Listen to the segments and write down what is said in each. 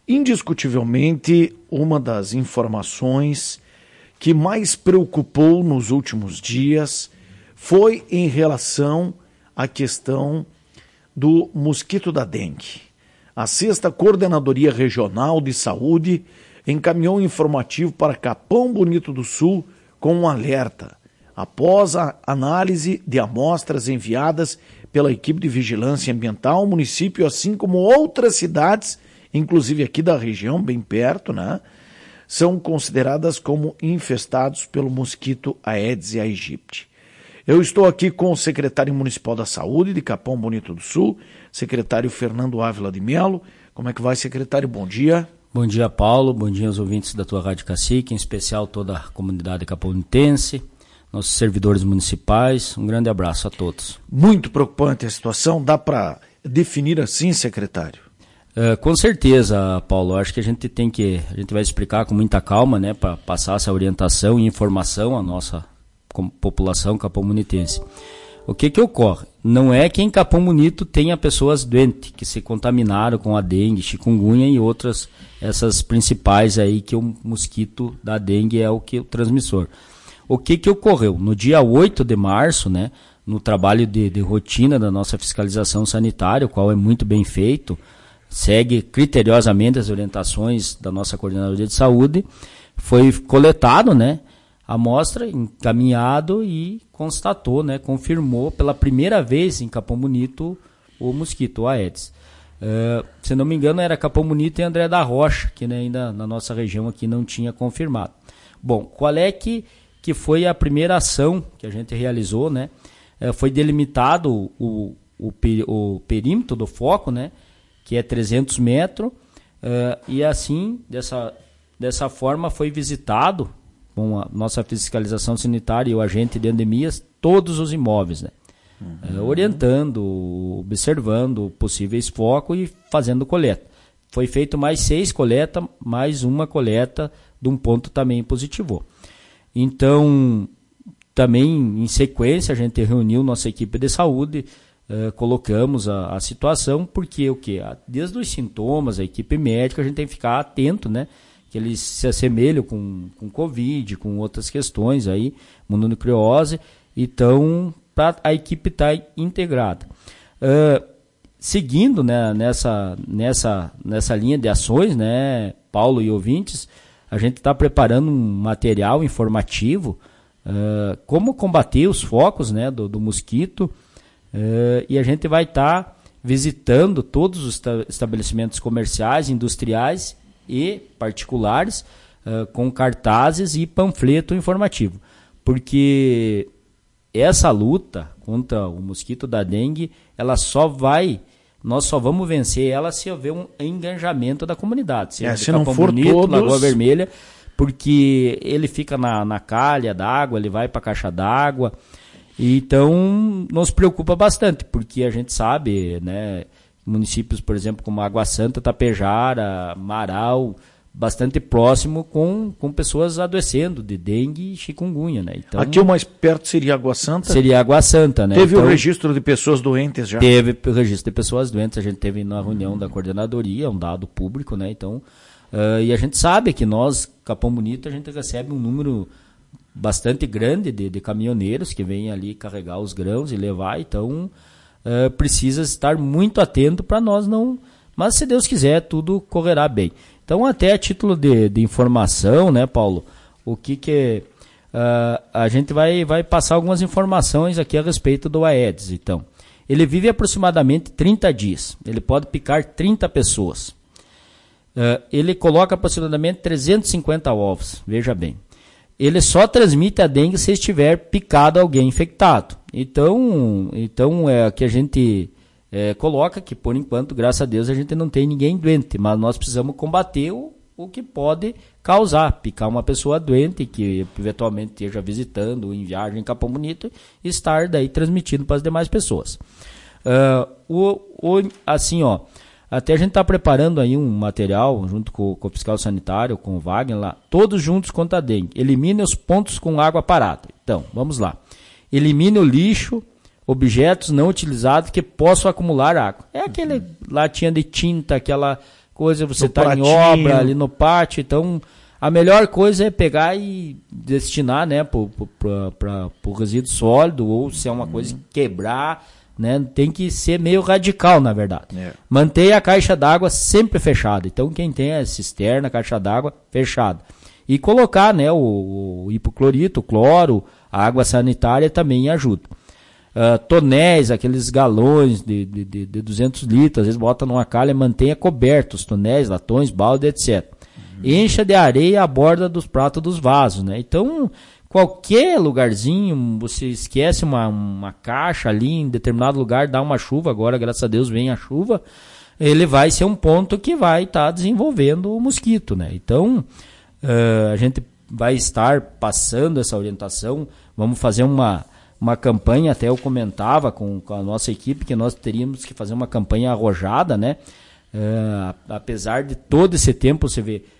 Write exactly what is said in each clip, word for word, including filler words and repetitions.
Indiscutivelmente, uma das informações que mais preocupou nos últimos dias foi em relação à questão do mosquito da dengue. A sexta Coordenadoria Regional de Saúde encaminhou um informativo para Capão Bonito do Sul com um alerta, após a análise de amostras enviadas pela equipe de vigilância ambiental, o município, assim como outras cidades, inclusive aqui da região, bem perto, né, são consideradas como infestados pelo mosquito Aedes aegypti. Eu estou aqui com o secretário municipal da Saúde de Capão Bonito do Sul, secretário Fernando Ávila de Melo. Como é que vai, secretário? Bom dia. Bom dia, Paulo. Bom dia aos ouvintes da tua Rádio Cacique, em especial toda a comunidade caponitense, nossos servidores municipais. Um grande abraço a todos. Muito preocupante a situação. Dá para definir assim, secretário? Uh, com certeza, Paulo. Acho que a gente tem que, a gente vai explicar com muita calma, né, para passar essa orientação e informação à nossa população capomunitense. O que que ocorre? Não é que em Capão Bonito tenha pessoas doentes que se contaminaram com a dengue, chikungunya e outras, essas principais aí que o mosquito da dengue é o que o transmissor. O que que ocorreu? No dia oito de março, né, no trabalho de, de rotina da nossa fiscalização sanitária, o qual é muito bem feito, segue criteriosamente as orientações da nossa Coordenadoria de Saúde, foi coletado, né, a amostra, encaminhado e constatou, né, confirmou pela primeira vez em Capão Bonito o mosquito, o Aedes. Uh, se não me engano era Capão Bonito e André da Rocha, que, né, ainda na nossa região aqui não tinha confirmado. Bom, qual é que, que foi a primeira ação que a gente realizou, né? Uh, foi delimitado o, o, o perímetro do foco, né, que é trezentos metros, uh, e assim, dessa, dessa forma foi visitado com a nossa fiscalização sanitária e o agente de endemias, todos os imóveis, né? Uhum. É, orientando, observando possíveis focos e fazendo coleta. Foi feito mais seis coletas, mais uma coleta de um ponto também positivo. Então, também em sequência, a gente reuniu nossa equipe de saúde, eh, colocamos a, a situação, porque o quê? Desde os sintomas, a equipe médica, a gente tem que ficar atento, né? Que eles se assemelham com, com Covid, com outras questões aí, mononucleose, então pra, a equipe está integrada. Uh, seguindo, né, nessa, nessa, nessa linha de ações, né, Paulo e ouvintes, a gente está preparando um material informativo, uh, como combater os focos, né, do, do mosquito, uh, e a gente vai estar tá visitando todos os estabelecimentos comerciais, industriais e particulares, uh, com cartazes e panfleto informativo, porque essa luta contra o mosquito da dengue, ela só vai, nós só vamos vencer ela se houver um engajamento da comunidade, seja é, de se Capão não for Bonito, todos... Lagoa Vermelha, porque ele fica na, na calha d'água, ele vai para a caixa d'água, então nos preocupa bastante, porque a gente sabe, né, municípios, por exemplo, como Água Santa, Tapejara, Marau, bastante próximo com, com pessoas adoecendo de dengue e chikungunya, né? Então, aqui o mais perto seria Água Santa? Seria Água Santa, né? Teve então, o registro de pessoas doentes já? Teve o registro de pessoas doentes, a gente teve na reunião da coordenadoria, um dado público, né? Então, uh, e a gente sabe que nós, Capão Bonito, a gente recebe um número bastante grande de, de caminhoneiros que vêm ali carregar os grãos e levar, então... Uh, precisa estar muito atento para nós não... Mas se Deus quiser, tudo correrá bem. Então, até a título de, de informação, né, Paulo? O que que... Uh, a gente vai, vai passar algumas informações aqui a respeito do Aedes, então. Ele vive aproximadamente trinta dias. Ele pode picar trinta pessoas. Uh, ele coloca aproximadamente trezentos e cinquenta ovos, veja bem. Ele só transmite a dengue se estiver picado alguém infectado. Então, então é que a gente é, coloca que, por enquanto, graças a Deus, a gente não tem ninguém doente, mas nós precisamos combater o, o que pode causar, picar uma pessoa doente que eventualmente esteja visitando, em viagem em Capão Bonito, e estar daí transmitindo para as demais pessoas. Uh, o, o, assim, ó, até a gente está preparando aí um material, junto com, com o fiscal sanitário, com o Wagner lá, todos juntos contra a dengue. Elimine os pontos com água parada. Então, vamos lá. Elimine o lixo, objetos não utilizados que possam acumular água. É aquele latinha de tinta, aquela coisa, você está em obra ali no pátio, então a melhor coisa é pegar e destinar, né, para o resíduo sólido, ou se é uma coisa que quebrar, né, tem que ser meio radical, na verdade. É. Manter a caixa d'água sempre fechada. Então, quem tem a cisterna, caixa d'água fechada. E colocar, né, o, o hipoclorito, o cloro, a água sanitária também ajuda. Uh, tonéis, aqueles galões de, de, de, de duzentos litros, às vezes bota numa calha, mantenha cobertos, tonéis, latões, balde, etcétera. Uhum. Encha de areia a borda dos pratos dos vasos, né? Então, qualquer lugarzinho, você esquece uma, uma caixa ali em determinado lugar, dá uma chuva, agora graças a Deus vem a chuva, ele vai ser um ponto que vai estar tá desenvolvendo o mosquito, né? Então, uh, a gente vai estar passando essa orientação, vamos fazer uma, uma campanha, até eu comentava com, com a nossa equipe que nós teríamos que fazer uma campanha arrojada, né? Uh, apesar de todo esse tempo, você vê...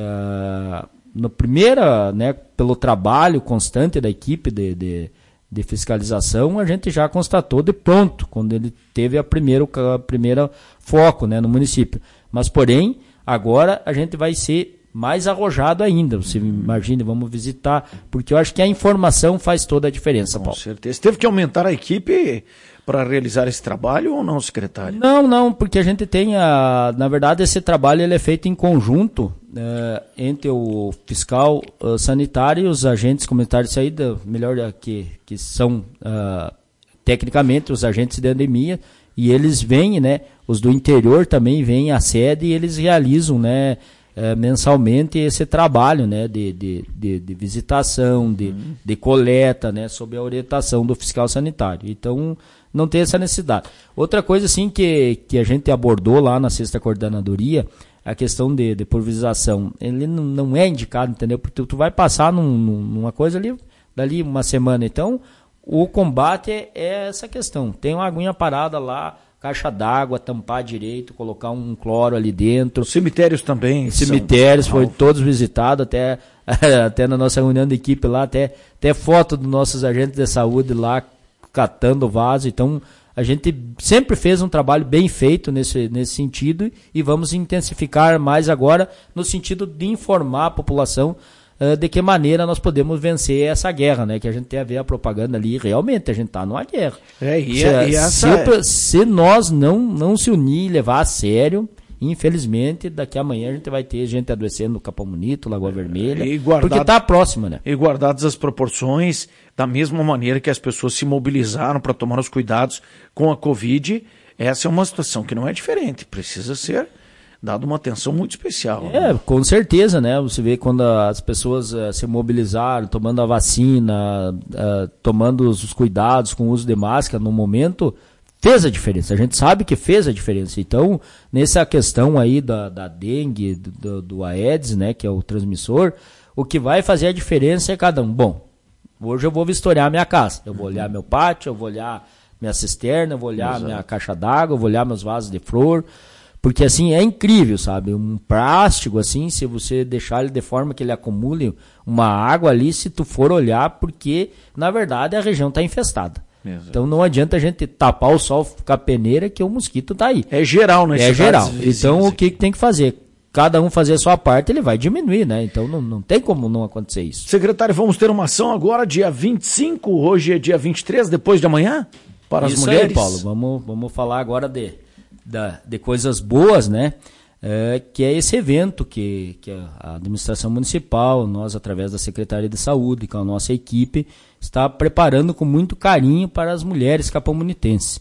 Uh, no primeira, né, pelo trabalho constante da equipe de, de, de fiscalização, a gente já constatou de pronto, quando ele teve a primeiro, a primeira foco, né, no município. Mas, porém, agora a gente vai ser mais arrojado ainda. Você imagina, vamos visitar, porque eu acho que a informação faz toda a diferença, Paulo. Com certeza. Teve que aumentar a equipe para realizar esse trabalho ou não, secretário? Não, não, porque a gente tem, a, na verdade, esse trabalho ele é feito em conjunto uh, entre o fiscal uh, sanitário e os agentes comunitários de saída, melhor que, que são uh, tecnicamente os agentes de endemia, e eles vêm, né, os do interior também vêm à sede e eles realizam, né, uh, mensalmente esse trabalho, né, de, de, de, de visitação, de, uhum. de coleta, né, sob a orientação do fiscal sanitário. Então, não tem essa necessidade. Outra coisa, assim, que, que a gente abordou lá na sexta coordenadoria, a questão de, de pulverização. Ele não, não é indicado, entendeu? Porque tu, tu vai passar num, numa coisa ali, dali uma semana. Então, o combate é, é essa questão. Tem uma aguinha parada lá, caixa d'água, tampar direito, colocar um cloro ali dentro. Cemitérios também. Cemitérios, foram todos visitados, até, até na nossa reunião de equipe lá, até, até foto dos nossos agentes de saúde lá, catando o vaso. Então a gente sempre fez um trabalho bem feito nesse, nesse sentido e vamos intensificar mais agora no sentido de informar a população uh, de que maneira nós podemos vencer essa guerra, né? Que a gente tem a ver a propaganda ali, realmente a gente está numa guerra. É, e, se, e essa... se, se nós não, não se unir e levar a sério, infelizmente, daqui a amanhã a gente vai ter gente adoecendo no Capão Bonito, Lagoa Vermelha, e guardado, porque está próxima, né? E guardadas as proporções, da mesma maneira que as pessoas se mobilizaram para tomar os cuidados com a Covid, essa é uma situação que não é diferente, precisa ser dada uma atenção muito especial. É, né? Com certeza, né? Você vê quando as pessoas uh, se mobilizaram, tomando a vacina, uh, tomando os cuidados com o uso de máscara no momento, fez a diferença, a gente sabe que fez a diferença. Então, nessa questão aí da, da dengue, do, do Aedes, né, que é o transmissor, o que vai fazer a diferença é cada um. Bom, hoje eu vou vistoriar minha casa, eu vou olhar meu pátio, eu vou olhar minha cisterna, eu vou olhar Exato. minha caixa d'água, eu vou olhar meus vasos de flor, porque assim, é incrível, sabe, um plástico assim, se você deixar ele de forma que ele acumule uma água ali, se tu for olhar, porque na verdade a região está infestada. Exato. Então não adianta a gente tapar o sol, ficar peneira, que o mosquito tá aí. É geral, né? É geral. Então o que, que tem que fazer? Cada um fazer a sua parte, ele vai diminuir, né? Então não, não tem como não acontecer isso. Secretário, vamos ter uma ação agora, dia vinte e cinco, hoje é dia vinte e três, depois de amanhã, para isso as mulheres. Aí, Paulo, vamos, vamos falar agora de, de, de coisas boas, né? É, que é esse evento que, que a administração municipal, nós através da Secretaria de Saúde, com a nossa equipe, está preparando com muito carinho para as mulheres capomunitenses.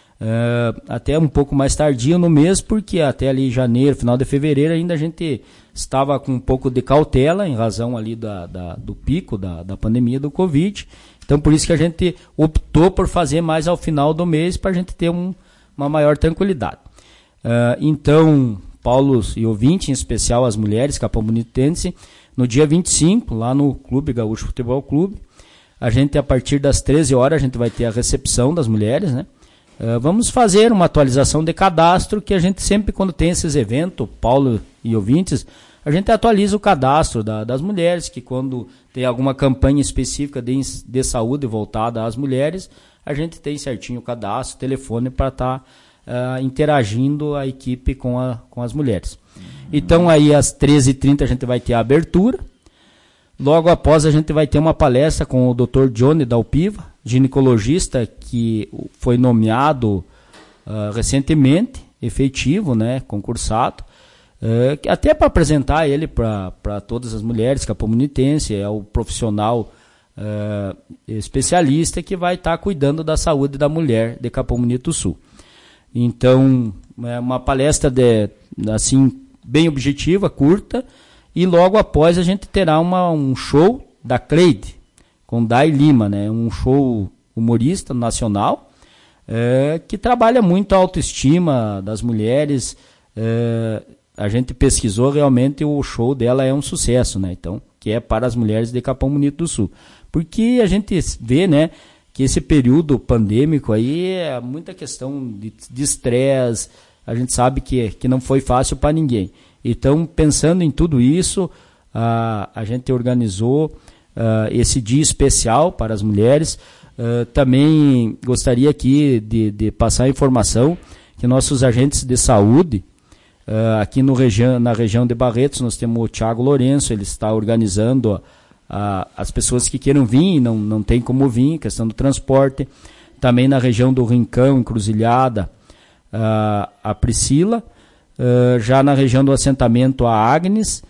É, até um pouco mais tardio no mês, porque até ali janeiro, final de fevereiro, ainda a gente estava com um pouco de cautela em razão ali da, da, do pico da, da pandemia do Covid. Então por isso que a gente optou por fazer mais ao final do mês para a gente ter um, uma maior tranquilidade. É, então... Paulo e ouvinte, em especial as mulheres capomunitenses, no dia vinte e cinco, lá no Clube Gaúcho Futebol Clube, a gente, a partir das treze horas, a gente vai ter a recepção das mulheres, né? Uh, vamos fazer uma atualização de cadastro, que a gente sempre, quando tem esses eventos, Paulo e ouvintes, a gente atualiza o cadastro da, das mulheres, que quando tem alguma campanha específica de, de saúde voltada às mulheres, a gente tem certinho o cadastro, telefone para estar... Tá Uh, interagindo a equipe com, a, com as mulheres. Então aí às treze e trinta a gente vai ter a abertura. Logo após a gente vai ter uma palestra com o doutor Johnny Dalpiva, ginecologista que foi nomeado uh, recentemente, efetivo, né, concursado, uh, até para apresentar ele para todas as mulheres capomunitenses, é o profissional uh, especialista que vai estar tá cuidando da saúde da mulher de Capão Bonito do Sul. Então, é uma palestra de, assim, bem objetiva, curta, e logo após a gente terá uma, um show da Cleide, com Dai Lima, né? Um show humorista nacional, é, que trabalha muito a autoestima das mulheres. É, a gente pesquisou, realmente o show dela é um sucesso, né? Então, que é para as mulheres de Capão Bonito do Sul. Porque a gente vê, né, que esse período pandêmico aí é muita questão de estresse, a gente sabe que, que não foi fácil para ninguém. Então, pensando em tudo isso, a, a gente organizou uh, esse dia especial para as mulheres. Uh, também gostaria aqui de, de passar a informação que nossos agentes de saúde, uh, aqui no região, na região de Barretos, nós temos o Thiago Lourenço, ele está organizando a, a, as pessoas que queiram vir, não, não tem como vir, questão do transporte. Também na região do Rincão, Encruzilhada, uh, a Priscila. Uh, já na região do assentamento a Agnes,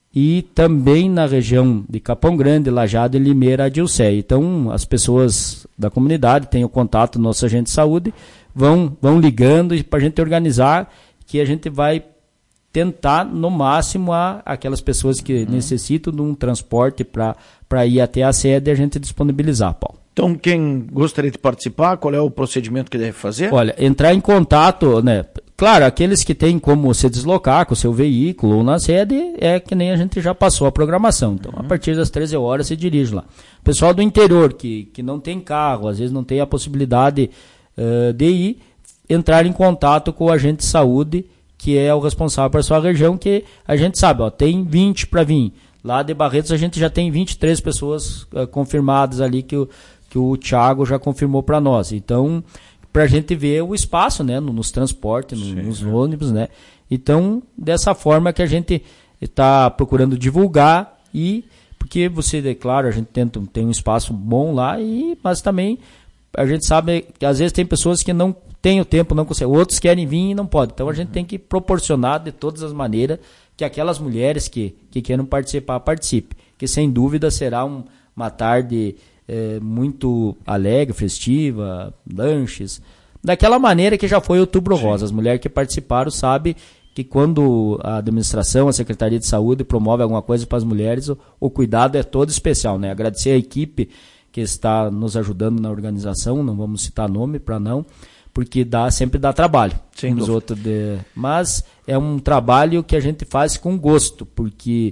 e também na região de Capão Grande, Lajeado e Limeira, a Dilceia. Então as pessoas da comunidade têm o contato do nosso agente de saúde, vão, vão ligando para a gente organizar, que a gente vai tentar no máximo a, aquelas pessoas que uhum. necessitam de um transporte para ir até a sede, a gente disponibilizar, Paulo. Então, quem gostaria de participar, qual é o procedimento que deve fazer? Olha, entrar em contato, né? Claro, aqueles que têm como se deslocar com o seu veículo ou na sede, é que nem a gente já passou a programação. Então, uhum. a partir das treze horas se dirige lá. O pessoal do interior, que, que não tem carro, às vezes não tem a possibilidade uh, de ir, entrar em contato com o agente de saúde, que é o responsável para a sua região, que a gente sabe, ó, tem vinte para vir. Lá de Barretos a gente já tem vinte e três pessoas uh, confirmadas ali que o que o Thiago já confirmou para nós. Então, para a gente ver o espaço, né, nos transportes, no, nos ônibus, né. Então, dessa forma que a gente está procurando divulgar, e porque você, é claro, a gente tenta, tem um espaço bom lá, e, mas também a gente sabe que às vezes tem pessoas que não têm o tempo, não conseguem, outros querem vir e não podem. Então, a gente tem que proporcionar de todas as maneiras que aquelas mulheres que, que queiram participar, participem. Que sem dúvida será um, uma tarde É, muito alegre, festiva, lanches, daquela maneira que já foi Outubro Rosa. As mulheres que participaram sabem que quando a administração, a Secretaria de Saúde promove alguma coisa para as mulheres, o, o cuidado é todo especial, né? Agradecer a equipe que está nos ajudando na organização, não vamos citar nome para não, porque dá, sempre dá trabalho. Sem uns outros de, mas é um trabalho que a gente faz com gosto, porque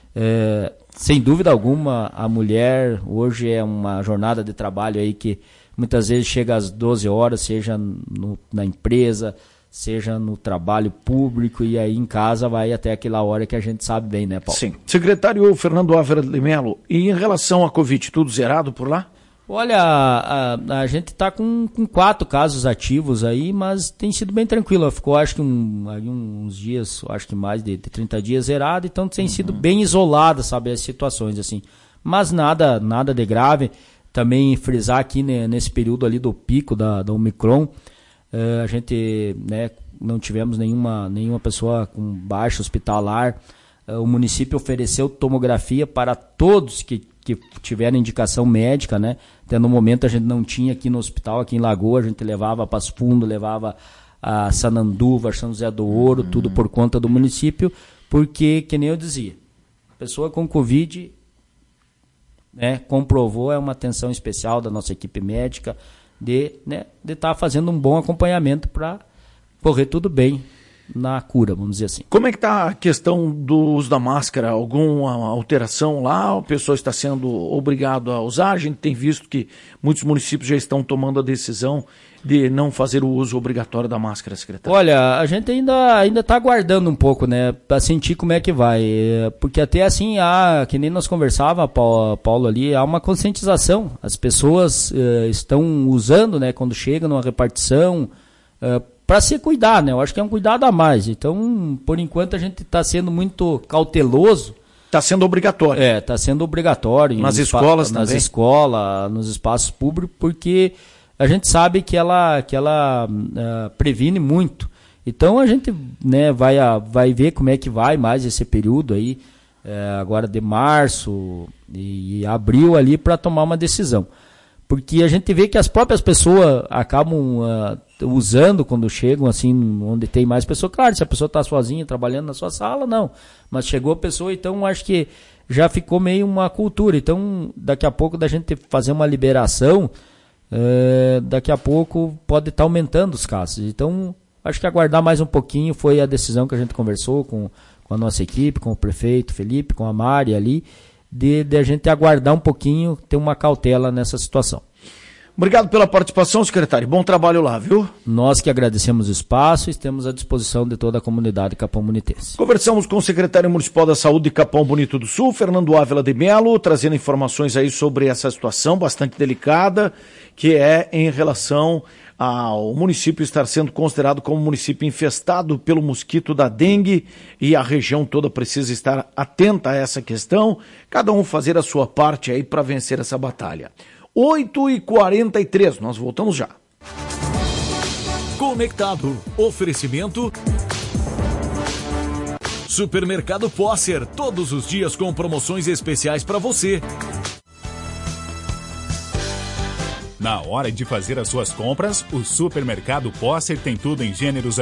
é, sem dúvida alguma, a mulher hoje é uma jornada de trabalho aí que muitas vezes chega às doze horas, seja no, na empresa, seja no trabalho público, e aí em casa vai até aquela hora que a gente sabe bem, né, Paulo? Sim. Secretário Fernando Ávila de Melo, e em relação à Covid, tudo zerado por lá? Olha, a, a, a gente está com, com quatro casos ativos aí, mas tem sido bem tranquilo. Ficou, acho que um, aí uns dias, acho que mais de, de trinta dias zerado, então tem uhum. sido bem isolada, sabe, as situações, assim. Mas nada, nada de grave. Também frisar aqui, né, nesse período ali do pico da, da Omicron, uh, a gente, né, não tivemos nenhuma, nenhuma pessoa com baixa hospitalar. Uh, o município ofereceu tomografia para todos que que tiveram indicação médica, né? Até no momento a gente não tinha aqui no hospital, aqui em Lagoa, a gente levava a Passo Fundo, levava a Sananduva, São José do Ouro, uhum. tudo por conta do município, porque, que nem eu dizia, pessoa com Covid, né, comprovou, é uma atenção especial da nossa equipe médica, de né, de estar tá fazendo um bom acompanhamento para correr tudo bem na cura, vamos dizer assim. Como é que está a questão do uso da máscara? Alguma alteração lá? A pessoa está sendo obrigado a usar? A gente tem visto que muitos municípios já estão tomando a decisão de não fazer o uso obrigatório da máscara, secretário. Olha, a gente ainda ainda está aguardando um pouco, né, para sentir como é que vai, porque até assim, há, que nem nós conversava, Paulo, ali, há uma conscientização. As pessoas uh, estão usando, né, quando chegam numa repartição, uh, para se cuidar, né? Eu acho que é um cuidado a mais. Então, por enquanto, a gente está sendo muito cauteloso. Está sendo obrigatório. É, está sendo obrigatório. Nas escolas nas também? Nas escolas, nos espaços públicos, porque a gente sabe que ela, que ela uh, previne muito. Então, a gente, né, vai, a, vai ver como é que vai mais esse período aí, é, agora de março e, e abril ali, para tomar uma decisão. Porque a gente vê que as próprias pessoas acabam uh, usando quando chegam, assim, onde tem mais pessoas. Claro, se a pessoa está sozinha, trabalhando na sua sala, não. Mas chegou a pessoa, então acho que já ficou meio uma cultura. Então, daqui a pouco, da gente fazer uma liberação, uh, daqui a pouco pode estar tá aumentando os casos. Então, acho que aguardar mais um pouquinho foi a decisão que a gente conversou com, com a nossa equipe, com o prefeito Felipe, com a Mari ali, de, de a gente aguardar um pouquinho, ter uma cautela nessa situação. Obrigado pela participação, secretário. Bom trabalho lá, viu? Nós que agradecemos o espaço e estamos à disposição de toda a comunidade capão-bonitense. Conversamos com o secretário municipal da Saúde de Capão Bonito do Sul, Fernando Ávila de Melo, trazendo informações aí sobre essa situação bastante delicada, que é em relação ao município estar sendo considerado como município infestado pelo mosquito da dengue, e a região toda precisa estar atenta a essa questão, cada um fazer a sua parte aí para vencer essa batalha. oito e quarenta e três, nós voltamos já. Conectado, oferecimento Supermercado Posser, todos os dias com promoções especiais para você. Na hora de fazer as suas compras, o Supermercado Posser tem tudo em gêneros